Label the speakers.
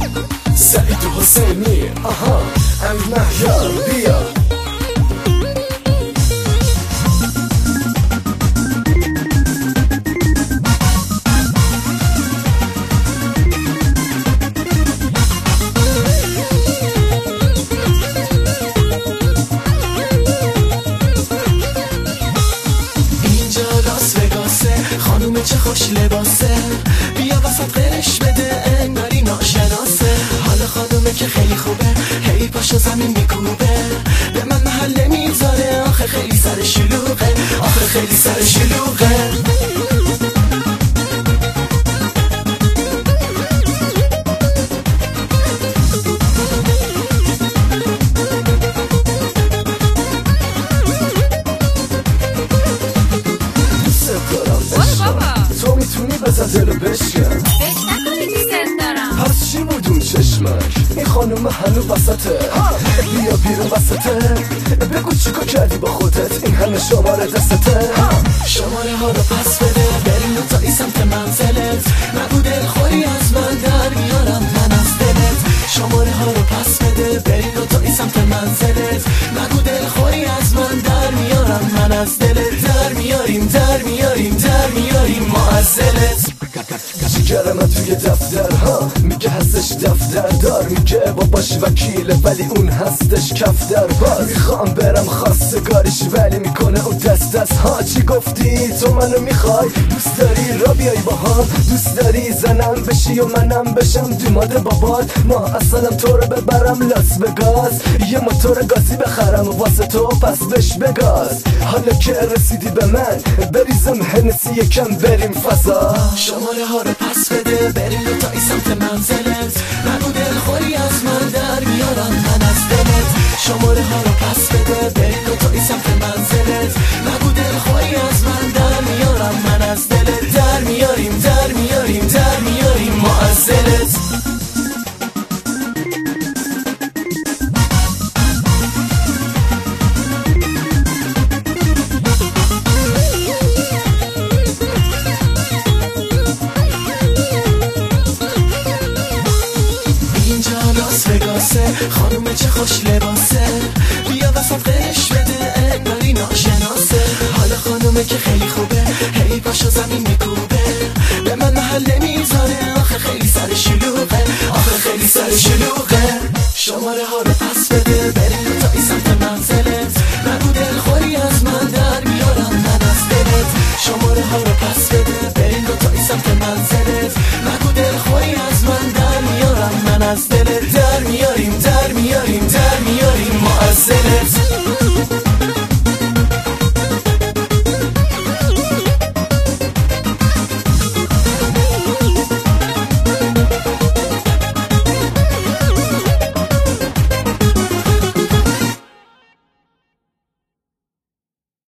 Speaker 1: سعید حسینی آها امیر مهیار بیا
Speaker 2: خانومه چه خوش لباسه بیا وسط قرش بده انگاری ناشناسه حال خانومه که خیلی خوبه هی پاشو زمین میکوبه به من محله میذاره آخه خیلی سر شلوغه آخه خیلی سر شلوغه
Speaker 1: تو میتونی بزن دلو بشکن
Speaker 3: فکر نکنی دوست دارم
Speaker 1: پس چی بود اون چشمک این خانوم هنو وسطه بیا بیرون وسطه بگو چیکو کردی با خودت این همه شماره دستته
Speaker 2: شماره ها رو پس بده بریم تا ای سمت منزلت نگو دلخوری از من در میارم من از دلت شماره ها رو پس بده بریم تا ای سمت منزلت نگو دلخوری از من در میارم من از دلت در میاریم ما از دلت
Speaker 1: جیگر من توی دفتر ها میگه هستش دفتر دار میگه باباش وکیله ولی اون هستش کفتر باز میخوام برم خواستگاریش ولی میکنه اون دست ها چی گفتی تو منو میخوای دوست داری را بیای با هم دوست داری زنم بشی و منم بشم دوماد بابات ما اصلا تو رو ببرم لاس وگاس یه موتور گازی بخرم واسه تو پس بش بگاز حالا که رسیدی به من بریزم هنسی یکم بریم فضا
Speaker 2: شماره ها رو پس بده بریم تا ای سمت منزلت نگو دلخوری از من در میارم من از دلت شماره ها رو پس بده بریم تا ای سمت منزلت نگو دلخوری از من در میارم من از دلت در میاریم ما از دلت خانومه چه خوش لباسه بیا وسط قرش بده انگاری ناشناسه حال خانومه که خیلی خوبه هی پاشو زمین